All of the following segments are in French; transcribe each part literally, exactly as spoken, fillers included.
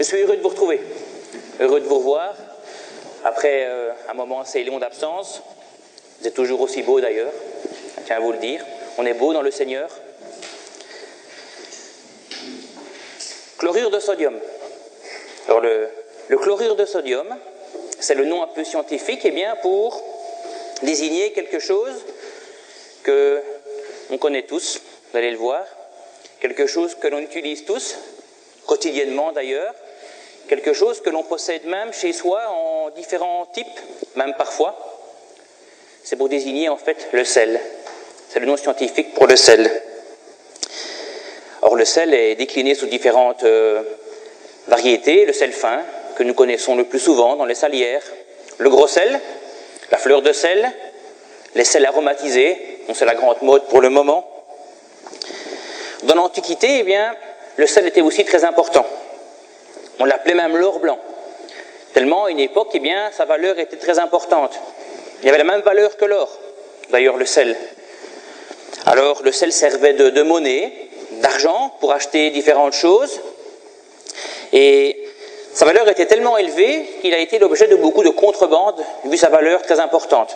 Je suis heureux de vous retrouver, heureux de vous revoir. Après euh, un moment assez long d'absence, vous êtes toujours aussi beau d'ailleurs, je tiens à vous le dire. On est beau dans le Seigneur. Chlorure de sodium. Alors le, le chlorure de sodium, c'est le nom un peu scientifique eh bien, pour désigner quelque chose que on connaît tous, vous allez le voir, quelque chose que l'on utilise tous, quotidiennement d'ailleurs, quelque chose que l'on possède même chez soi en différents types, même parfois. C'est pour désigner en fait le sel. C'est le nom scientifique pour le sel. Or le sel est décliné sous différentes euh, variétés. Le sel fin, que nous connaissons le plus souvent dans les salières. Le gros sel, la fleur de sel, les sels aromatisés, dont c'est la grande mode pour le moment. Dans l'Antiquité, eh bien, le sel était aussi très important. On l'appelait même l'or blanc. Tellement, à une époque, eh bien, sa valeur était très importante. Il avait la même valeur que l'or, d'ailleurs, le sel. Alors, le sel servait de, de monnaie, d'argent, pour acheter différentes choses. Et sa valeur était tellement élevée qu'il a été l'objet de beaucoup de contrebandes, vu sa valeur très importante.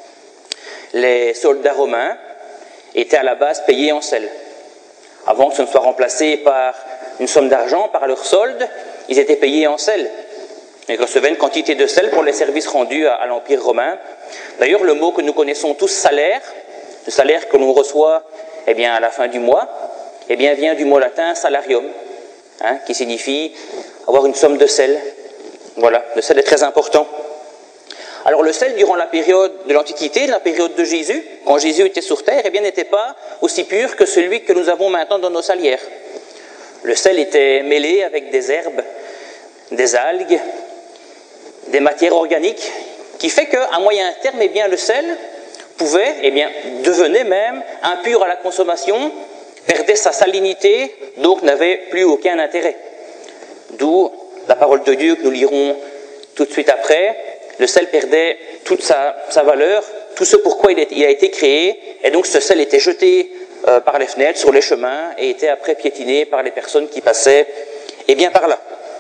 Les soldats romains étaient à la base payés en sel. Avant que ce ne soit remplacé par une somme d'argent, par leur solde, ils étaient payés en sel. Ils recevaient une quantité de sel pour les services rendus à, à l'Empire romain. D'ailleurs, le mot que nous connaissons tous, salaire, le salaire que l'on reçoit eh bien, à la fin du mois, eh bien, vient du mot latin salarium, hein, qui signifie avoir une somme de sel. Voilà, le sel est très important. Alors le sel, durant la période de l'Antiquité, la période de Jésus, quand Jésus était sur terre, eh bien, n'était pas aussi pur que celui que nous avons maintenant dans nos salières. Le sel était mêlé avec des herbes, des algues, des matières organiques, qui fait qu'à moyen terme, eh bien, le sel pouvait, eh bien, devenait même impur à la consommation, perdait sa salinité, donc n'avait plus aucun intérêt. D'où la parole de Dieu que nous lirons tout de suite après. Le sel perdait toute sa, sa valeur, tout ce pourquoi il, est, il a été créé, et donc ce sel était jeté euh, par les fenêtres, sur les chemins, et était après piétiné par les personnes qui passaient, et bien par là.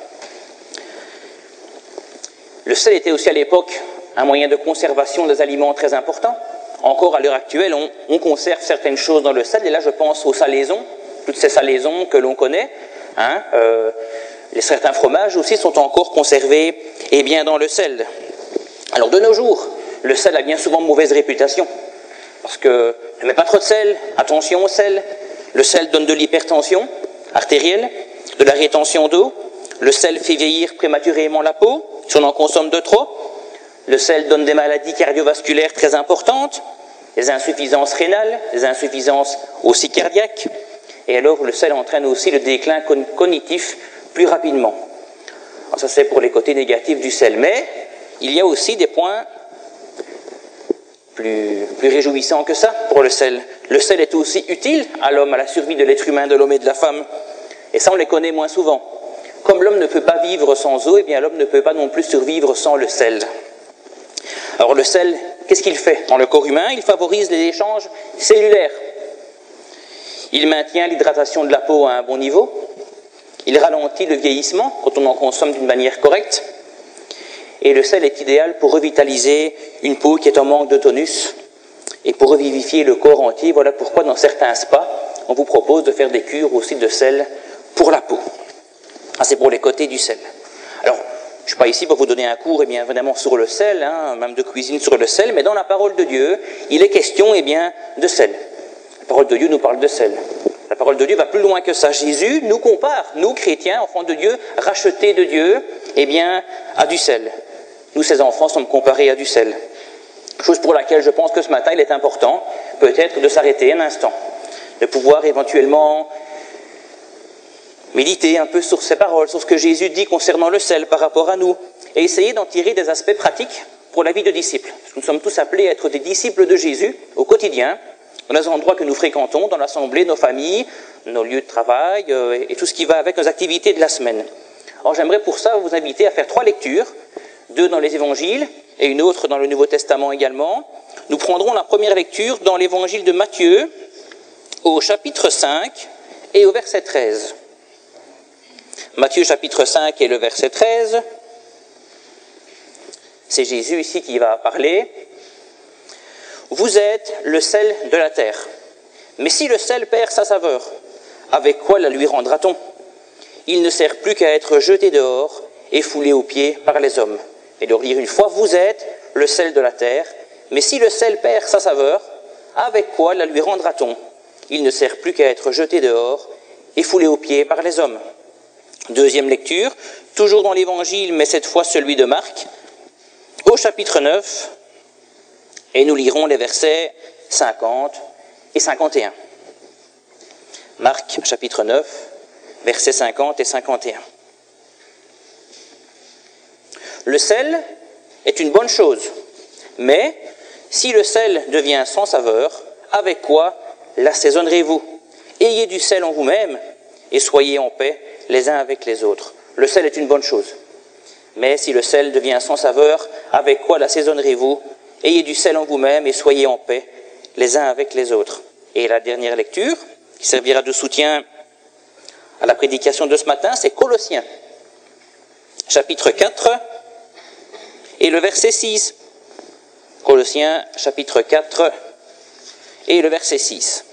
Le sel était aussi à l'époque un moyen de conservation des aliments très important. Encore à l'heure actuelle, on, on conserve certaines choses dans le sel, et là je pense aux salaisons, toutes ces salaisons que l'on connaît, hein, euh, les, certains fromages aussi sont encore conservés eh bien, dans le sel. Alors de nos jours, le sel a bien souvent mauvaise réputation, parce que ne mets pas trop de sel, attention au sel. Le sel donne de l'hypertension artérielle, de la rétention d'eau. Le sel fait vieillir prématurément la peau, si on en consomme de trop. Le sel donne des maladies cardiovasculaires très importantes, des insuffisances rénales, des insuffisances aussi cardiaques. Et alors le sel entraîne aussi le déclin cognitif plus rapidement. Alors ça c'est pour les côtés négatifs du sel, mais il y a aussi des points plus, plus réjouissants que ça pour le sel. Le sel est aussi utile à l'homme, à la survie de l'être humain, de l'homme et de la femme. Et ça, on les connaît moins souvent. Comme l'homme ne peut pas vivre sans eau, eh bien l'homme ne peut pas non plus survivre sans le sel. Alors le sel, qu'est-ce qu'il fait dans le corps humain? Il favorise les échanges cellulaires. Il maintient l'hydratation de la peau à un bon niveau. Il ralentit le vieillissement quand on en consomme d'une manière correcte. Et le sel est idéal pour revitaliser une peau qui est en manque de tonus et pour revivifier le corps entier. Voilà pourquoi dans certains spas, on vous propose de faire des cures aussi de sel pour la peau. Ah, c'est pour les côtés du sel. Alors, je ne suis pas ici pour vous donner un cours eh bien, évidemment sur le sel, hein, même de cuisine sur le sel, mais dans la parole de Dieu, il est question eh bien, de sel. La parole de Dieu nous parle de sel. La parole de Dieu va plus loin que ça. Jésus nous compare, nous chrétiens, enfants de Dieu, rachetés de Dieu, eh bien, à du sel. Nous, ces enfants, sommes comparés à du sel. Chose pour laquelle je pense que ce matin, il est important, peut-être, de s'arrêter un instant, de pouvoir éventuellement méditer un peu sur ces paroles, sur ce que Jésus dit concernant le sel par rapport à nous, et essayer d'en tirer des aspects pratiques pour la vie de disciples. Parce que nous sommes tous appelés à être des disciples de Jésus au quotidien, dans les endroits que nous fréquentons, dans l'assemblée, nos familles, nos lieux de travail, euh, et tout ce qui va avec nos activités de la semaine. Alors j'aimerais pour ça vous inviter à faire trois lectures, deux dans les évangiles et une autre dans le Nouveau Testament également. Nous prendrons la première lecture dans l'évangile de Matthieu, au chapitre cinq et au verset treize. Matthieu chapitre cinq et le verset treize. C'est Jésus ici qui va parler. Vous êtes le sel de la terre. Mais si le sel perd sa saveur, avec quoi la lui rendra-t-on? Il ne sert plus qu'à être jeté dehors et foulé aux pieds par les hommes. Et de relire une fois, vous êtes le sel de la terre. Mais si le sel perd sa saveur, avec quoi la lui rendra-t-on? Il ne sert plus qu'à être jeté dehors et foulé aux pieds par les hommes. Deuxième lecture, toujours dans l'Évangile, mais cette fois celui de Marc, au chapitre neuf, et nous lirons les versets cinquante et cinquante et un. Marc, chapitre neuf, versets cinquante et cinquante et un. Le sel est une bonne chose, mais si le sel devient sans saveur, avec quoi l'assaisonnerez-vous? Ayez du sel en vous-même et soyez en paix les uns avec les autres. Le sel est une bonne chose, mais si le sel devient sans saveur, avec quoi l'assaisonnerez-vous? Ayez du sel en vous-même et soyez en paix les uns avec les autres. Et la dernière lecture, qui servira de soutien à la prédication de ce matin, c'est Colossiens, chapitre quatre et le verset six. Colossiens, chapitre quatre et le verset six.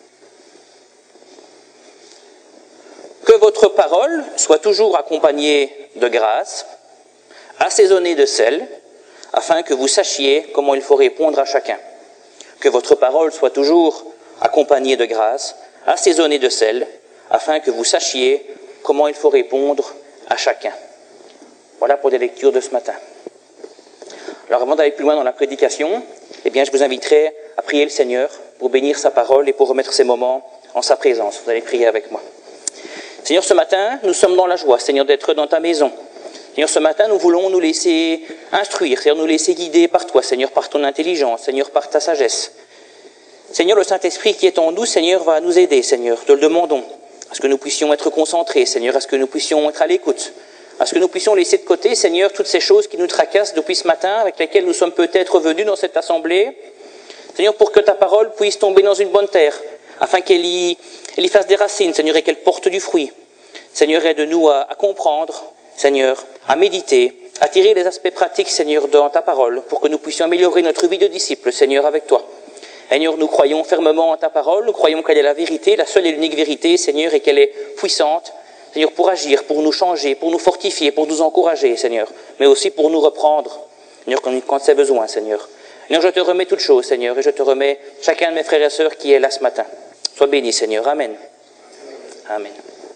Que votre parole soit toujours accompagnée de grâce, assaisonnée de sel, afin que vous sachiez comment il faut répondre à chacun. Que votre parole soit toujours accompagnée de grâce, assaisonnée de sel, afin que vous sachiez comment il faut répondre à chacun. Voilà pour des lectures de ce matin. Alors avant d'aller plus loin dans la prédication, eh bien je vous inviterai à prier le Seigneur pour bénir sa parole et pour remettre ces moments en sa présence. Vous allez prier avec moi. Seigneur, ce matin, nous sommes dans la joie, Seigneur, d'être dans ta maison. Seigneur, ce matin, nous voulons nous laisser instruire, Seigneur, nous laisser guider par toi, Seigneur, par ton intelligence, Seigneur, par ta sagesse. Seigneur, le Saint-Esprit qui est en nous, Seigneur, va nous aider, Seigneur, te le demandons, à ce que nous puissions être concentrés, Seigneur, à ce que nous puissions être à l'écoute, à ce que nous puissions laisser de côté, Seigneur, toutes ces choses qui nous tracassent depuis ce matin, avec lesquelles nous sommes peut-être venus dans cette assemblée, Seigneur, pour que ta parole puisse tomber dans une bonne terre, afin qu'elle y, elle y fasse des racines, Seigneur, et qu'elle porte du fruit. Seigneur, aide-nous à, à comprendre, Seigneur, à méditer, à tirer les aspects pratiques, Seigneur, dans ta parole, pour que nous puissions améliorer notre vie de disciples, Seigneur, avec toi. Seigneur, nous croyons fermement en ta parole, nous croyons qu'elle est la vérité, la seule et l'unique vérité, Seigneur, et qu'elle est puissante, Seigneur, pour agir, pour nous changer, pour nous fortifier, pour nous encourager, Seigneur, mais aussi pour nous reprendre, Seigneur, quand, quand c'est besoin, Seigneur. Seigneur, je te remets toutes choses, Seigneur, et je te remets chacun de mes frères et sœurs qui est là ce matin. Sois béni, Seigneur. Amen. Amen.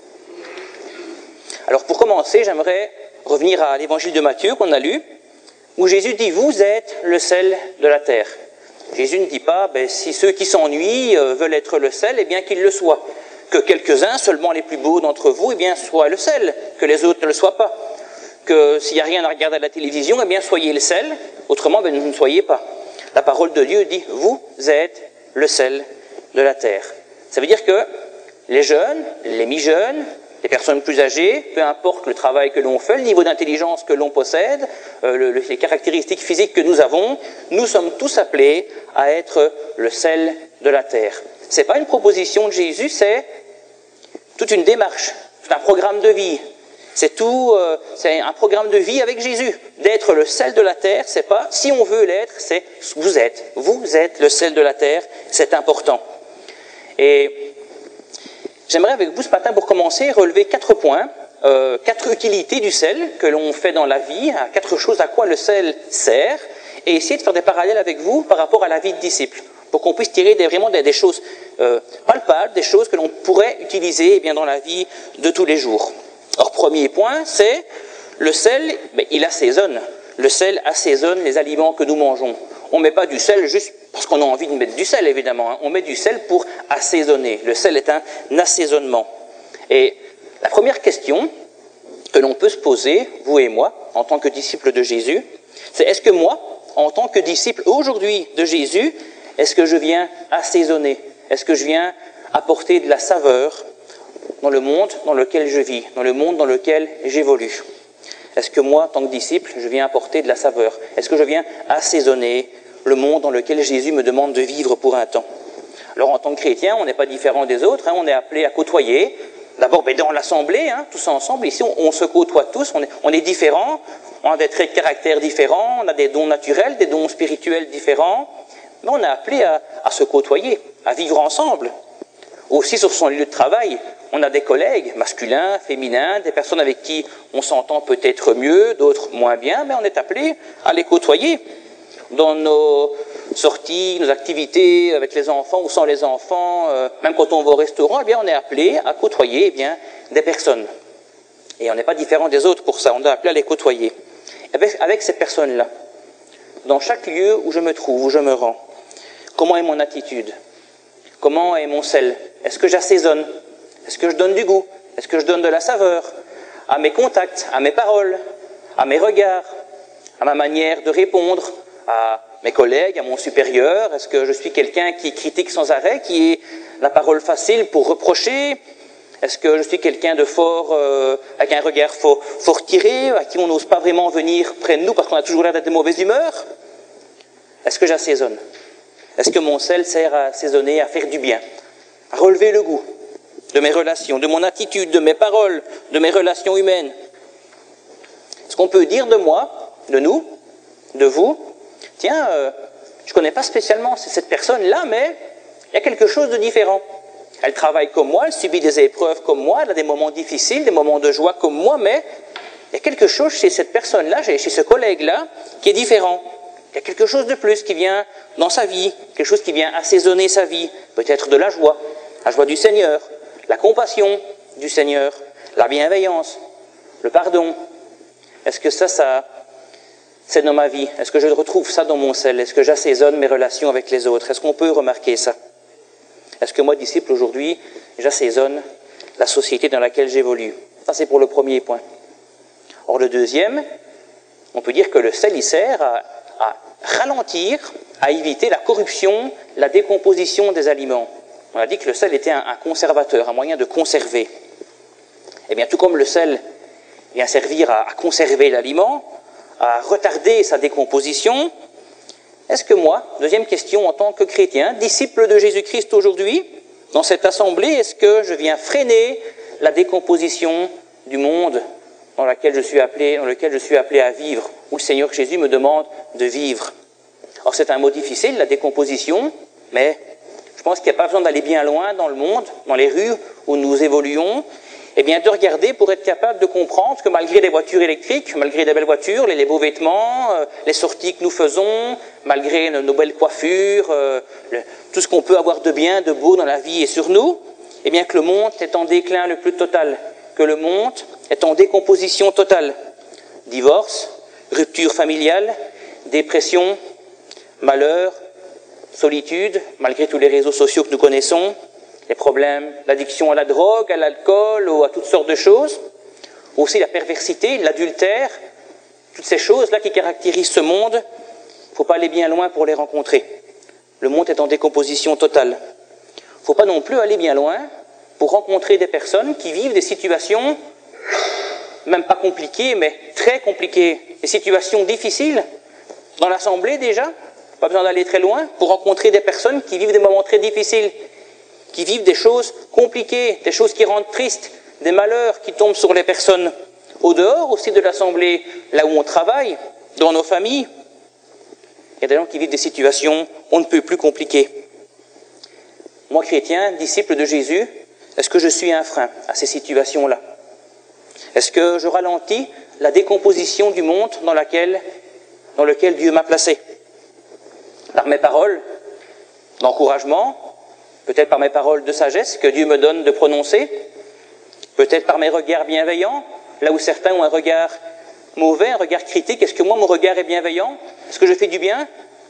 Alors, pour commencer, j'aimerais revenir à l'évangile de Matthieu qu'on a lu, où Jésus dit « Vous êtes le sel de la terre ». Jésus ne dit pas ben, « Si ceux qui s'ennuient euh, veulent être le sel, eh bien qu'ils le soient. Que quelques-uns, seulement les plus beaux d'entre vous, eh bien soient le sel, que les autres ne le soient pas. Que s'il n'y a rien à regarder à la télévision, eh bien soyez le sel, autrement ben, vous ne soyez pas. » La parole de Dieu dit « Vous êtes le sel de la terre ». Ça veut dire que les jeunes, les mi-jeunes, les personnes plus âgées, peu importe le travail que l'on fait, le niveau d'intelligence que l'on possède, euh, le, les caractéristiques physiques que nous avons, nous sommes tous appelés à être le sel de la terre. Ce n'est pas une proposition de Jésus, c'est toute une démarche, c'est un programme de vie. C'est tout, euh, c'est un programme de vie avec Jésus. D'être le sel de la terre, c'est pas si on veut l'être, c'est vous êtes. Vous êtes le sel de la terre, c'est important. Et j'aimerais avec vous ce matin, pour commencer, relever quatre points, euh, quatre utilités du sel que l'on fait dans la vie, quatre choses à quoi le sel sert, et essayer de faire des parallèles avec vous par rapport à la vie de disciple, pour qu'on puisse tirer des, vraiment des, des choses euh, palpables, des choses que l'on pourrait utiliser eh bien, dans la vie de tous les jours. Alors, premier point, c'est le sel, ben, il assaisonne. Le sel assaisonne les aliments que nous mangeons. On ne met pas du sel juste parce qu'on a envie de mettre du sel, évidemment. Hein. On met du sel pour assaisonner. Le sel est un assaisonnement. Et la première question que l'on peut se poser, vous et moi, en tant que disciples de Jésus, c'est est-ce que moi, en tant que disciple aujourd'hui de Jésus, est-ce que je viens assaisonner? Est-ce que je viens apporter de la saveur dans le monde dans lequel je vis, dans le monde dans lequel j'évolue? Est-ce que moi, en tant que disciple, je viens apporter de la saveur? Est-ce que je viens assaisonner le monde dans lequel Jésus me demande de vivre pour un temps? Alors, en tant que chrétien, on n'est pas différent des autres, hein, on est appelé à côtoyer D'abord, ben, dans l'assemblée, hein, tous ensemble, ici, on, on se côtoie tous, on est, on est différents, on a des traits de caractère différents, on a des dons naturels, des dons spirituels différents, mais on est appelé à, à se côtoyer, à vivre ensemble. Aussi, sur son lieu de travail, on a des collègues, masculins, féminins, des personnes avec qui on s'entend peut-être mieux, d'autres moins bien, mais on est appelé à les côtoyer. Dans nos sorties, nos activités avec les enfants ou sans les enfants, euh, même quand on va au restaurant, eh bien, on est appelé à côtoyer eh bien, des personnes. Et on n'est pas différent des autres pour ça, on est appelé à les côtoyer. Avec, avec ces personnes-là, dans chaque lieu où je me trouve, où je me rends, comment est mon attitude? Comment est mon sel? Est-ce que j'assaisonne? Est-ce que je donne du goût? Est-ce que je donne de la saveur à mes contacts, à mes paroles, à mes regards, à ma manière de répondre, à mes collègues, à mon supérieur? Est-ce que je suis quelqu'un qui critique sans arrêt, qui est la parole facile pour reprocher? Est-ce que je suis quelqu'un de fort, euh, avec un regard fort, fort tiré, à qui on n'ose pas vraiment venir près de nous parce qu'on a toujours l'air d'être de mauvaise humeur? Est-ce que j'assaisonne? Est-ce que mon sel sert à assaisonner, à faire du bien, à relever le goût de mes relations, de mon attitude, de mes paroles, de mes relations humaines? Est-ce qu'on peut dire de moi, de nous, de vous, tiens, euh, je ne connais pas spécialement cette personne-là, mais il y a quelque chose de différent. Elle travaille comme moi, elle subit des épreuves comme moi, elle a des moments difficiles, des moments de joie comme moi, mais il y a quelque chose chez cette personne-là, chez ce collègue-là, qui est différent. Il y a quelque chose de plus qui vient dans sa vie, quelque chose qui vient assaisonner sa vie, peut-être de la joie, la joie du Seigneur, la compassion du Seigneur, la bienveillance, le pardon. Est-ce que ça, ça, c'est dans ma vie? Est-ce que je retrouve ça dans mon sel? Est-ce que j'assaisonne mes relations avec les autres? Est-ce qu'on peut remarquer ça? Est-ce que moi, disciple, aujourd'hui, j'assaisonne la société dans laquelle j'évolue? Ça, c'est pour le premier point. Or, le deuxième, on peut dire que le sel, il sert à à ralentir, à éviter la corruption, la décomposition des aliments. On a dit que le sel était un, un conservateur, un moyen de conserver. Eh bien, tout comme le sel vient servir à, à conserver l'aliment, à retarder sa décomposition, est-ce que moi, deuxième question en tant que chrétien, disciple de Jésus-Christ aujourd'hui, dans cette assemblée, est-ce que je viens freiner la décomposition du monde dans laquelle je suis appelé, dans lequel je suis appelé à vivre, où le Seigneur Jésus me demande de vivre? Alors c'est un mot difficile, la décomposition, mais je pense qu'il n'y a pas besoin d'aller bien loin dans le monde, dans les rues où nous évoluons, et bien de regarder pour être capable de comprendre que malgré les voitures électriques, malgré les belles voitures, les, les beaux vêtements, euh, les sorties que nous faisons, malgré nos, nos belles coiffures, euh, le, tout ce qu'on peut avoir de bien, de beau dans la vie et sur nous, et bien que le monde est en déclin le plus total, que le monde est en décomposition totale. Divorce, rupture familiale, dépression, malheur, solitude, malgré tous les réseaux sociaux que nous connaissons, les problèmes d'addiction à la drogue, à l'alcool ou à toutes sortes de choses, aussi la perversité, l'adultère, toutes ces choses-là qui caractérisent ce monde, il ne faut pas aller bien loin pour les rencontrer. Le monde est en décomposition totale. Il ne faut pas non plus aller bien loin pour rencontrer des personnes qui vivent des situations, même pas compliquées, mais très compliquées, des situations difficiles, dans l'assemblée déjà, pas besoin d'aller très loin, pour rencontrer des personnes qui vivent des moments très difficiles, qui vivent des choses compliquées, des choses qui rendent tristes, des malheurs qui tombent sur les personnes. Au dehors aussi de l'assemblée, là où on travaille, dans nos familles, il y a des gens qui vivent des situations on ne peut plus compliquées. Moi, chrétien, disciple de Jésus, est-ce que je suis un frein à ces situations-là? Est-ce que je ralentis la décomposition du monde dans, laquelle, dans lequel Dieu m'a placé? Par mes paroles d'encouragement, peut-être par mes paroles de sagesse que Dieu me donne de prononcer, peut-être par mes regards bienveillants, là où certains ont un regard mauvais, un regard critique. Est-ce que moi, mon regard est bienveillant? Est-ce que je fais du bien?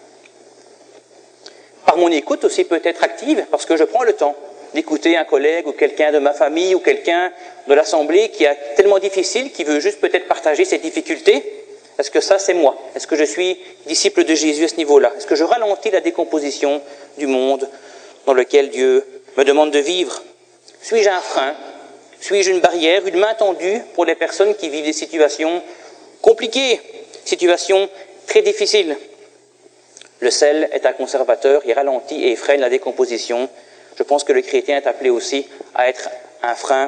Par mon écoute aussi peut-être active, parce que je prends le temps d'écouter un collègue ou quelqu'un de ma famille ou quelqu'un de l'assemblée qui est tellement difficile, qui veut juste peut-être partager ses difficultés. Est-ce que ça, c'est moi? Est-ce que je suis disciple de Jésus à ce niveau-là? Est-ce que je ralentis la décomposition du monde dans lequel Dieu me demande de vivre? Suis-je un frein? Suis-je une barrière, une main tendue pour les personnes qui vivent des situations compliquées, situations très difficiles? Le sel est un conservateur, il ralentit et freine la décomposition. Je pense que le chrétien est appelé aussi à être un frein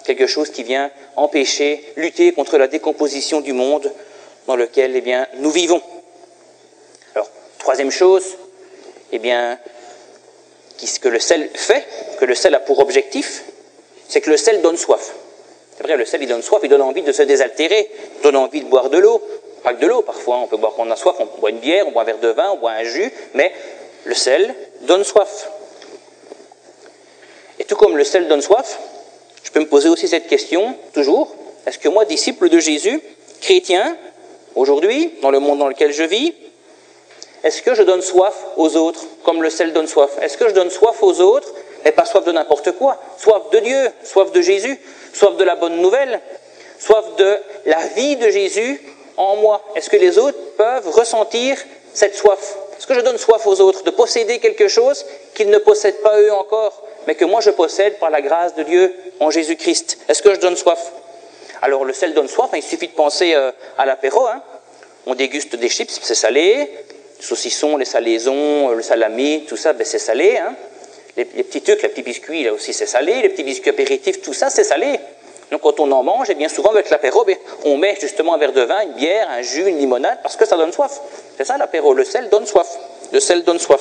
quelque chose qui vient empêcher, lutter contre la décomposition du monde dans lequel eh bien, nous vivons. Alors, troisième chose, eh bien, ce que le sel fait, que le sel a pour objectif, c'est que le sel donne soif. C'est vrai, le sel, il donne soif, il donne envie de se désaltérer, donne envie de boire de l'eau. Pas que de l'eau, parfois, on peut boire quand on a soif, on boit une bière, on boit un verre de vin, on boit un jus, mais le sel donne soif. Et tout comme le sel donne soif, je peux me poser aussi cette question, toujours, est-ce que moi, disciple de Jésus, chrétien, aujourd'hui, dans le monde dans lequel je vis, est-ce que je donne soif aux autres, comme le sel donne soif? Est-ce que je donne soif aux autres, mais pas soif de n'importe quoi? Soif de Dieu, soif de Jésus, soif de la bonne nouvelle, soif de la vie de Jésus en moi. Est-ce que les autres peuvent ressentir cette soif? Est-ce que je donne soif aux autres de posséder quelque chose qu'ils ne possèdent pas eux encore, mais que moi je possède par la grâce de Dieu en Jésus-Christ? Est-ce que je donne soif? Alors le sel donne soif, hein, il suffit de penser euh, à l'apéro. Hein. On déguste des chips, c'est salé. Les saucissons, les salaisons, le salami, tout ça, ben, c'est salé. Hein. Les, les petits trucs, les petits biscuits, là aussi, c'est salé. Les petits biscuits apéritifs, tout ça, c'est salé. Donc quand on en mange, et bien souvent avec l'apéro, ben, on met justement un verre de vin, une bière, un jus, une limonade, parce que ça donne soif. C'est ça l'apéro, le sel donne soif. Le sel donne soif.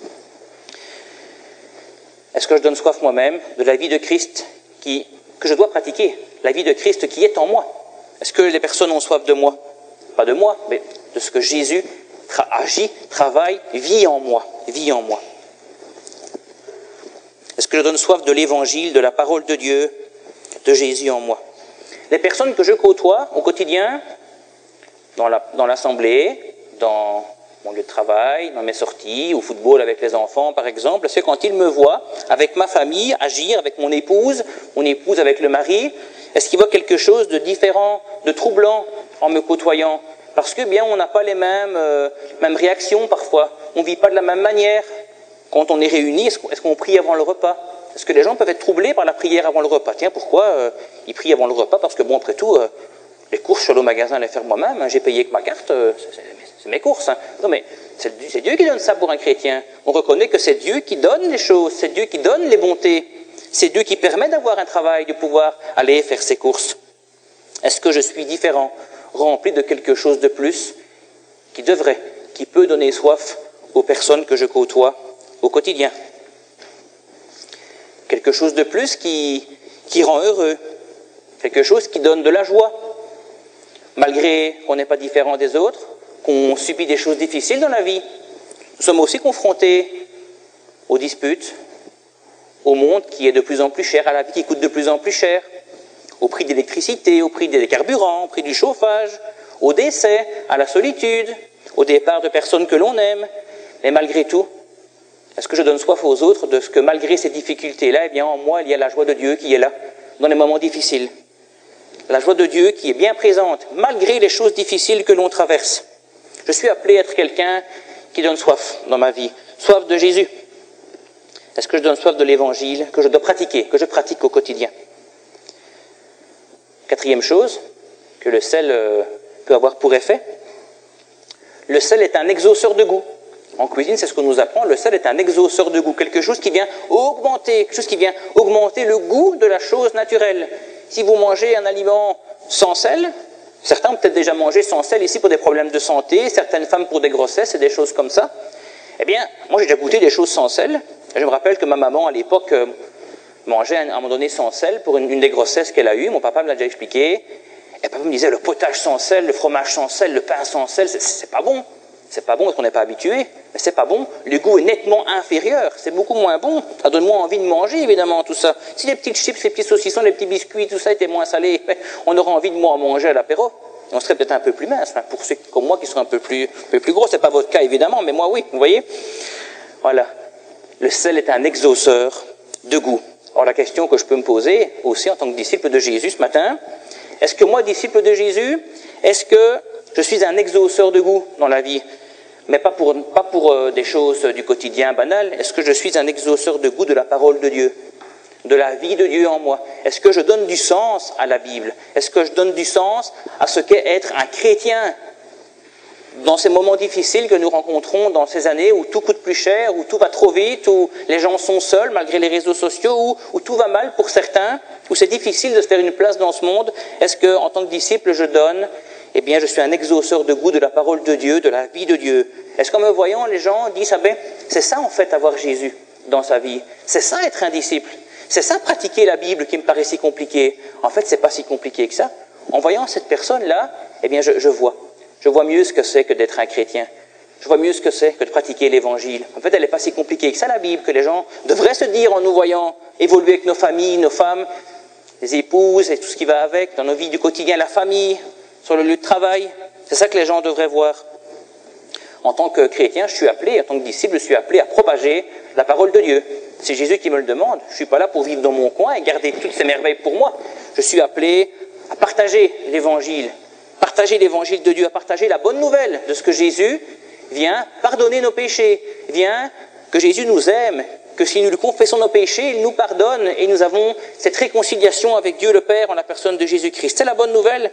Est-ce que je donne soif moi-même de la vie de Christ qui, que je dois pratiquer, la vie de Christ qui est en moi? Est-ce que les personnes ont soif de moi? Pas de moi, mais de ce que Jésus tra- agit, travaille, vit en moi, vit en moi. Est-ce que je donne soif de l'évangile, de la parole de Dieu, de Jésus en moi? Les personnes que je côtoie au quotidien, dans, la, dans l'assemblée, dans mon lieu de travail, dans mes sorties, au football avec les enfants par exemple, c'est quand ils me voient avec ma famille agir, avec mon épouse, mon épouse avec le mari, est-ce qu'ils voient quelque chose de différent, de troublant en me côtoyant? Parce que bien on n'a pas les mêmes, euh, mêmes réactions parfois, on ne vit pas de la même manière. Quand on est réunis, est-ce qu'on, est-ce qu'on prie avant le repas? Est-ce que les gens peuvent être troublés par la prière avant le repas? Tiens, pourquoi euh, ils prient avant le repas? Parce que bon, après tout, euh, les courses, je suis allé au magasin les faire moi-même, hein, j'ai payé avec ma carte, euh, c'est, c'est, c'est mes courses. Hein. Non mais c'est, c'est Dieu qui donne ça pour un chrétien. On reconnaît que c'est Dieu qui donne les choses, c'est Dieu qui donne les bontés, c'est Dieu qui permet d'avoir un travail, de pouvoir aller faire ses courses. Est-ce que je suis différent, rempli de quelque chose de plus qui devrait, qui peut donner soif aux personnes que je côtoie au quotidien? Quelque chose de plus qui, qui rend heureux, quelque chose qui donne de la joie, malgré qu'on n'est pas différent des autres, qu'on subit des choses difficiles dans la vie. Nous sommes aussi confrontés aux disputes, au monde qui est de plus en plus cher, à la vie qui coûte de plus en plus cher, au prix de l'électricité, au prix des carburants, au prix du chauffage, au décès, à la solitude, au départ de personnes que l'on aime. Mais malgré tout, est-ce que je donne soif aux autres de ce que malgré ces difficultés-là, eh bien en moi, il y a la joie de Dieu qui est là, dans les moments difficiles. La joie de Dieu qui est bien présente, malgré les choses difficiles que l'on traverse. Je suis appelé à être quelqu'un qui donne soif dans ma vie, soif de Jésus. Est-ce que je donne soif de l'Évangile, que je dois pratiquer, que je pratique au quotidien? Quatrième chose que le sel peut avoir pour effet, le sel est un exauceur de goût. En cuisine, c'est ce qu'on nous apprend, le sel est un exauceur de goût, quelque chose qui vient augmenter, quelque chose qui vient augmenter le goût de la chose naturelle. Si vous mangez un aliment sans sel, certains ont peut-être déjà mangé sans sel ici pour des problèmes de santé, certaines femmes pour des grossesses et des choses comme ça. Eh bien, moi j'ai déjà goûté des choses sans sel. Je me rappelle que ma maman à l'époque euh, mangeait à un moment donné sans sel pour une, une des grossesses qu'elle a eues. Mon papa me l'a déjà expliqué. Et papa me disait le potage sans sel, le fromage sans sel, le pain sans sel, c'est, c'est pas bon. C'est pas bon parce qu'on n'est pas habitué, mais c'est pas bon. Le goût est nettement inférieur, c'est beaucoup moins bon. Ça donne moins envie de manger, évidemment, tout ça. Si les petites chips, les petits saucissons, les petits biscuits, tout ça était moins salé, on aurait envie de moins manger à l'apéro. On serait peut-être un peu plus mince. Enfin, pour ceux comme moi qui sont un peu plus, un peu plus gros, c'est pas votre cas, évidemment, mais moi, oui, vous voyez. Voilà. Le sel est un exauceur de goût. Alors, la question que je peux me poser aussi en tant que disciple de Jésus ce matin, est-ce que moi, disciple de Jésus, est-ce que je suis un exauceur de goût dans la vie, mais pas pour, pas pour euh, des choses du quotidien banales. Est-ce que je suis un exauceur de goût de la parole de Dieu, de la vie de Dieu en moi? Est-ce que je donne du sens à la Bible? Est-ce que je donne du sens à ce qu'est être un chrétien? dans ces moments difficiles que nous rencontrons dans ces années où tout coûte plus cher, où tout va trop vite, où les gens sont seuls malgré les réseaux sociaux, où, où tout va mal pour certains, où c'est difficile de se faire une place dans ce monde, est-ce que, en tant que disciple, je donne, eh bien, je suis un exauceur de goût de la parole de Dieu, de la vie de Dieu. Est-ce qu'en me voyant, les gens disent, ah ben, c'est ça en fait avoir Jésus dans sa vie, c'est ça être un disciple, c'est ça pratiquer la Bible qui me paraît si compliqué. En fait, c'est pas si compliqué que ça. En voyant cette personne-là, eh bien, je, je vois. Je vois mieux ce que c'est que d'être un chrétien. Je vois mieux ce que c'est que de pratiquer l'Évangile. En fait, elle n'est pas si compliquée que ça, la Bible, que les gens devraient se dire en nous voyant évoluer avec nos familles, nos femmes, les épouses et tout ce qui va avec, dans nos vies du quotidien, la famille, sur le lieu de travail. C'est ça que les gens devraient voir. En tant que chrétien, je suis appelé, en tant que disciple, je suis appelé à propager la parole de Dieu. C'est Jésus qui me le demande. Je ne suis pas là pour vivre dans mon coin et garder toutes ces merveilles pour moi. Je suis appelé à partager l'Évangile, partager l'Évangile de Dieu, à partager la bonne nouvelle de ce que Jésus vient pardonner nos péchés, vient que Jésus nous aime, que si nous lui confessons nos péchés, il nous pardonne et nous avons cette réconciliation avec Dieu le Père en la personne de Jésus-Christ. C'est la bonne nouvelle.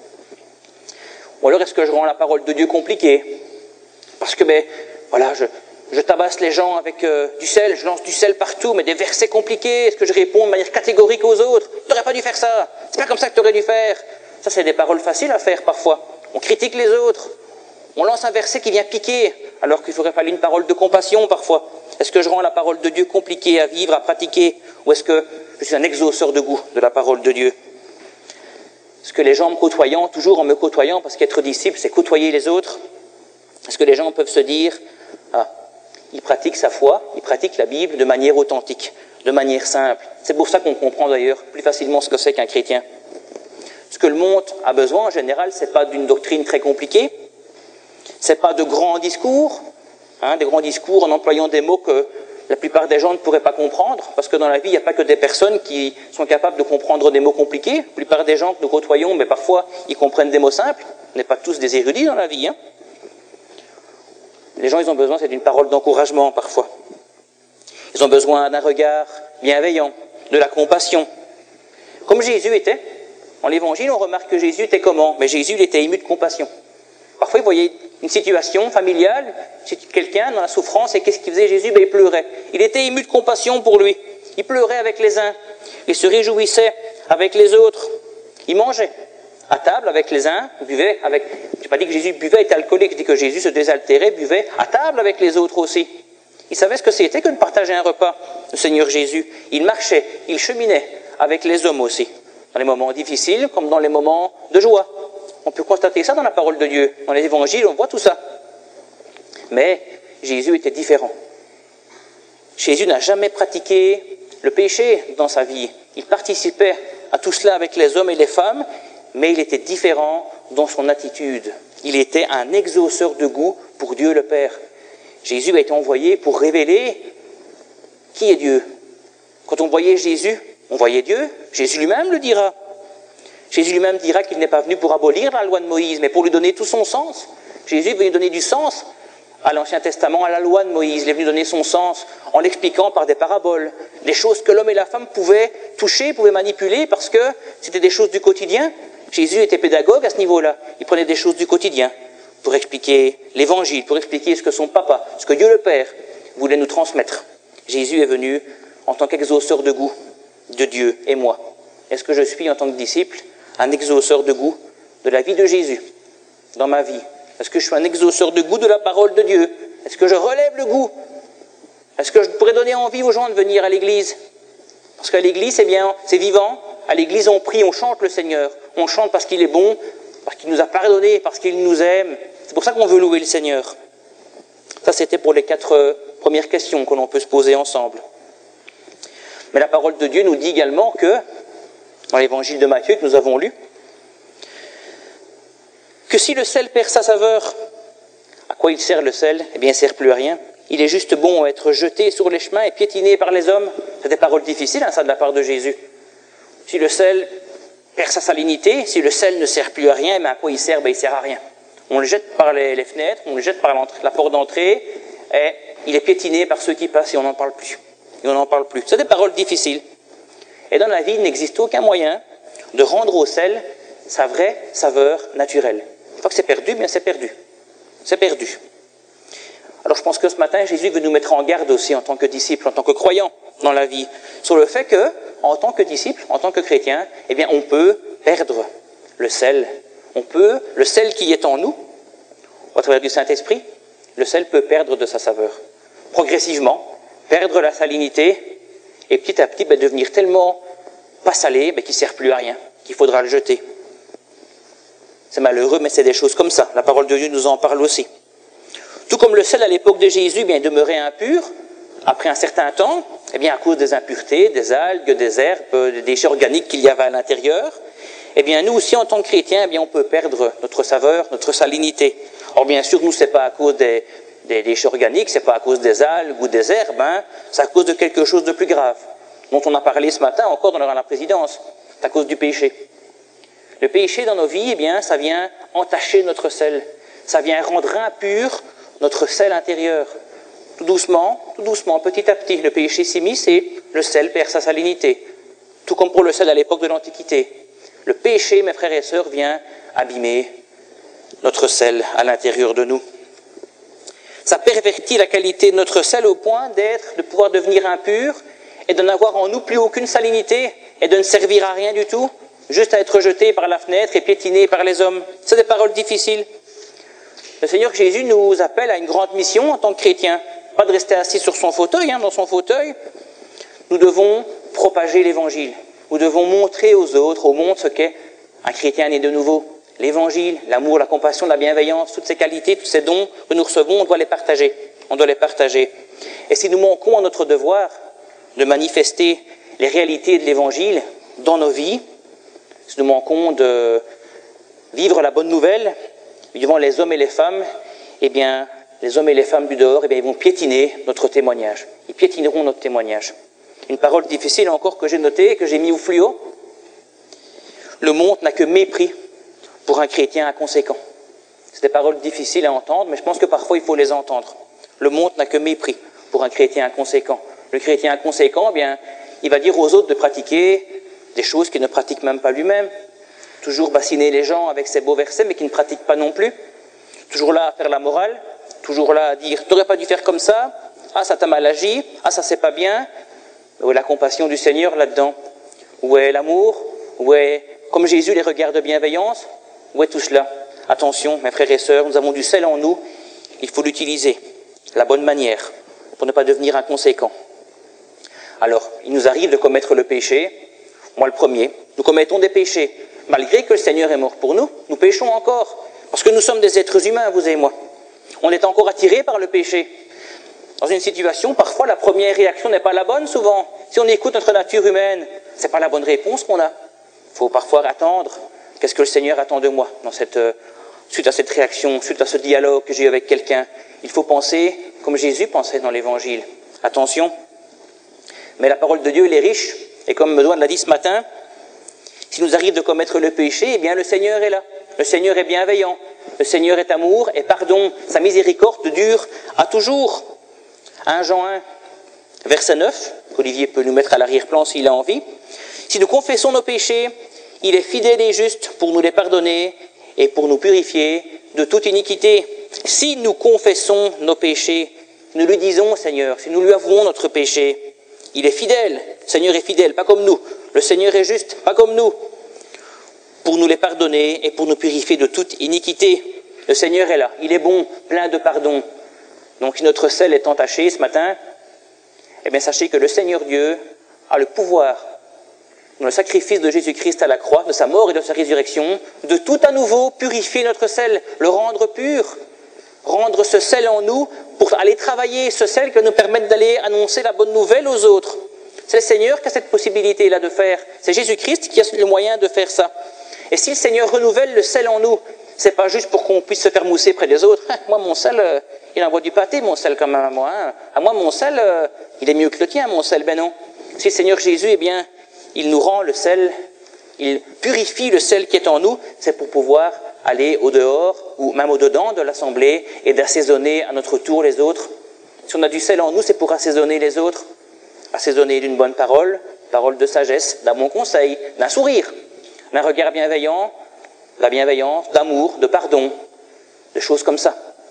Ou alors est-ce que je rends la parole de Dieu compliquée? Parce que, ben, voilà, je, je tabasse les gens avec euh, du sel, je lance du sel partout, mais des versets compliqués, est-ce que je réponds de manière catégorique aux autres? Tu n'aurais pas dû faire ça, c'est pas comme ça que tu aurais dû faire. Ça, c'est des paroles faciles à faire parfois. On critique les autres, on lance un verset qui vient piquer, alors qu'il faudrait falloir une parole de compassion parfois. Est-ce que je rends la parole de Dieu compliquée à vivre, à pratiquer, ou est-ce que je suis un exauceur de goût de la parole de Dieu? Est-ce que les gens me côtoyant, toujours en me côtoyant, parce qu'être disciple, c'est côtoyer les autres, est-ce que les gens peuvent se dire, ah, il pratique sa foi, il pratique la Bible de manière authentique, de manière simple. C'est pour ça qu'on comprend d'ailleurs plus facilement ce que c'est qu'un chrétien. Ce que le monde a besoin en général, c'est pas d'une doctrine très compliquée, c'est pas de grands discours, hein, des grands discours en employant des mots que la plupart des gens ne pourraient pas comprendre, parce que dans la vie, il n'y a pas que des personnes qui sont capables de comprendre des mots compliqués. La plupart des gens que nous côtoyons, mais parfois, ils comprennent des mots simples. On n'est pas tous des érudits dans la vie, hein. Les gens, ils ont besoin, c'est d'une parole d'encouragement parfois. Ils ont besoin d'un regard bienveillant, de la compassion. Comme Jésus était. Dans l'Évangile, on remarque que Jésus était comment? Mais Jésus, il était ému de compassion. Parfois, il voyait une situation familiale, quelqu'un dans la souffrance, et qu'est-ce qu'il faisait Jésus? Ben, il pleurait. Il était ému de compassion pour lui. Il pleurait avec les uns. Il se réjouissait avec les autres. Il mangeait à table avec les uns, il buvait avec... Je n'ai pas dit que Jésus buvait, était alcoolique, je dis que Jésus se désaltérait, buvait à table avec les autres aussi. Il savait ce que c'était que de partager un repas, le Seigneur Jésus. Il marchait, il cheminait avec les hommes aussi. Dans les moments difficiles, comme dans les moments de joie. On peut constater ça dans la parole de Dieu. Dans les évangiles, on voit tout ça. Mais Jésus était différent. Jésus n'a jamais pratiqué le péché dans sa vie. Il participait à tout cela avec les hommes et les femmes, mais il était différent dans son attitude. Il était un exauceur de goût pour Dieu le Père. Jésus a été envoyé pour révéler qui est Dieu. Quand on voyait Jésus, on voyait Dieu. Jésus lui-même le dira. Jésus lui-même dira qu'il n'est pas venu pour abolir la loi de Moïse, mais pour lui donner tout son sens. Jésus est venu donner du sens à l'Ancien Testament, à la loi de Moïse. Il est venu donner son sens en l'expliquant par des paraboles. Des choses que l'homme et la femme pouvaient toucher, pouvaient manipuler, parce que c'était des choses du quotidien. Jésus était pédagogue à ce niveau-là. Il prenait des choses du quotidien pour expliquer l'Évangile, pour expliquer ce que son papa, ce que Dieu le Père voulait nous transmettre. Jésus est venu en tant qu'exauceur de goût de Dieu et moi. Est-ce que je suis en tant que disciple un exauceur de goût de la vie de Jésus dans ma vie? Est-ce que je suis un exauceur de goût de la parole de Dieu? Est-ce que je relève le goût? Est-ce que je pourrais donner envie aux gens de venir à l'église? Parce qu'à l'église, c'est bien, c'est vivant. À l'église, on prie, on chante le Seigneur. On chante parce qu'il est bon, parce qu'il nous a pardonné, parce qu'il nous aime. C'est pour ça qu'on veut louer le Seigneur. Ça, c'était pour les quatre premières questions que l'on peut se poser ensemble. Mais la parole de Dieu nous dit également que, dans l'évangile de Matthieu que nous avons lu, que si le sel perd sa saveur, à quoi il sert le sel? Eh bien, il ne sert plus à rien. Il est juste bon à être jeté sur les chemins et piétiné par les hommes. C'est des paroles difficiles, hein, ça, de la part de Jésus. Si le sel perd sa salinité, si le sel ne sert plus à rien, mais à quoi il sert? Ben, il ne sert à rien. On le jette par les, les fenêtres, on le jette par la porte d'entrée, et il est piétiné par ceux qui passent et on n'en parle plus. Et on n'en parle plus. C'est des paroles difficiles. Et dans la vie, il n'existe aucun moyen de rendre au sel sa vraie saveur naturelle. Une fois que c'est perdu, bien c'est perdu. c'est perdu. Alors je pense que ce matin, Jésus veut nous mettre en garde aussi en tant que disciples, en tant que croyants dans la vie, sur le fait que, en tant que disciples, en tant que chrétiens, eh bien, on peut perdre le sel. On peut, le sel qui est en nous, au travers du Saint-Esprit, le sel peut perdre de sa saveur. Progressivement, perdre la salinité, et petit à petit, ben, devenir tellement pas salé, ben, qu'il ne sert plus à rien, qu'il faudra le jeter. C'est malheureux, mais c'est des choses comme ça. La parole de Dieu nous en parle aussi. Tout comme le sel à l'époque de Jésus bien, demeurait impur, après un certain temps, eh bien, à cause des impuretés, des algues, des herbes, des déchets organiques qu'il y avait à l'intérieur, eh bien, nous aussi, en tant que chrétiens, eh bien, on peut perdre notre saveur, notre salinité. Or, bien sûr, nous, c'est pas à cause des, des déchets organiques, c'est pas à cause des algues ou des herbes, hein, c'est à cause de quelque chose de plus grave, dont on a parlé ce matin encore dans la présidence. C'est à cause du péché. Le péché dans nos vies, eh bien, ça vient entacher notre sel. Ça vient rendre impur notre sel intérieur. Tout doucement, tout doucement, petit à petit, le péché s'immisce et le sel perd sa salinité. Tout comme pour le sel à l'époque de l'Antiquité. Le péché, mes frères et sœurs, vient abîmer notre sel à l'intérieur de nous. Ça pervertit la qualité de notre sel au point d'être, de pouvoir devenir impur et de n'avoir en nous plus aucune salinité et de ne servir à rien du tout, juste à être jeté par la fenêtre et piétiné par les hommes. C'est des paroles difficiles. Le Seigneur Jésus nous appelle à une grande mission en tant que chrétiens. Pas de rester assis sur son fauteuil, hein, dans son fauteuil. Nous devons propager l'Évangile. Nous devons montrer aux autres, au monde, ce qu'est un chrétien né de nouveau. L'Évangile, l'amour, la compassion, la bienveillance, toutes ces qualités, tous ces dons que nous recevons, on doit les partager. On doit les partager. Et si nous manquons à notre devoir de manifester les réalités de l'Évangile dans nos vies, si nous manquons de vivre la bonne nouvelle devant les hommes et les femmes, eh bien, les hommes et les femmes du dehors, eh bien, ils vont piétiner notre témoignage. Ils piétineront notre témoignage. Une parole difficile encore que j'ai notée et que j'ai mis au fluo. Le monde n'a que mépris pour un chrétien inconséquent. C'est des paroles difficiles à entendre, mais je pense que parfois il faut les entendre. Le monde n'a que mépris pour un chrétien inconséquent. Le chrétien inconséquent, eh bien, il va dire aux autres de pratiquer des choses qu'il ne pratique même pas lui-même. Toujours bassiner les gens avec ses beaux versets, mais qu'il ne pratique pas non plus. Toujours là à faire la morale. Toujours là à dire, t'aurais pas dû faire comme ça. Ah, ça t'a mal agi. Ah, ça c'est pas bien. Où est la compassion du Seigneur là-dedans? Où est l'amour? Où est, comme Jésus, les regards de bienveillance? Où est tout cela? Attention, mes frères et sœurs, nous avons du sel en nous. Il faut l'utiliser, la bonne manière, pour ne pas devenir inconséquent. Alors, il nous arrive de commettre le péché. Moi, le premier. Nous commettons des péchés. Malgré que le Seigneur est mort pour nous, nous péchons encore. Parce que nous sommes des êtres humains, vous et moi. On est encore attirés par le péché. Dans une situation, parfois, la première réaction n'est pas la bonne, souvent. Si on écoute notre nature humaine, c'est pas la bonne réponse qu'on a. Il faut parfois attendre. Qu'est-ce que le Seigneur attend de moi dans cette, euh, suite à cette réaction, suite à ce dialogue que j'ai eu avec quelqu'un? Il faut penser comme Jésus pensait dans l'Évangile. Attention. Mais la parole de Dieu, elle est riche. Et comme Benoît l'a dit ce matin, s'il nous arrive de commettre le péché, eh bien le Seigneur est là. Le Seigneur est bienveillant. Le Seigneur est amour et pardon. Sa miséricorde dure à toujours. un Jean un, verset neuf, qu'Olivier peut nous mettre à l'arrière-plan s'il a envie. Si nous confessons nos péchés, il est fidèle et juste pour nous les pardonner et pour nous purifier de toute iniquité. Si nous confessons nos péchés, nous lui disons, Seigneur, si nous lui avouons notre péché, il est fidèle. Le Seigneur est fidèle, pas comme nous. Le Seigneur est juste, pas comme nous, pour nous les pardonner et pour nous purifier de toute iniquité. Le Seigneur est là, il est bon, plein de pardon. Donc si notre sel est entaché ce matin, eh bien sachez que le Seigneur Dieu a le pouvoir, dans le sacrifice de Jésus-Christ à la croix, de sa mort et de sa résurrection, de tout à nouveau purifier notre sel, le rendre pur, rendre ce sel en nous pour aller travailler ce sel qui va nous permettre d'aller annoncer la bonne nouvelle aux autres. C'est le Seigneur qui a cette possibilité-là de faire. C'est Jésus-Christ qui a le moyen de faire ça. Et si le Seigneur renouvelle le sel en nous, c'est pas juste pour qu'on puisse se faire mousser près des autres. Moi, mon sel, euh, il envoie du pâté, mon sel, quand même à moi. Hein. À moi, mon sel, euh, il est mieux que le tien, mon sel. Ben non. Si le Seigneur Jésus, eh bien, il nous rend le sel, il purifie le sel qui est en nous, c'est pour pouvoir aller au dehors, ou même au dedans de l'assemblée, et d'assaisonner à notre tour les autres. Si on a du sel en nous, c'est pour assaisonner les autres. Assaisonner d'une bonne parole, parole de sagesse, d'un bon conseil, d'un sourire, d'un regard bienveillant, de la bienveillance, d'amour, de pardon, de choses comme ça.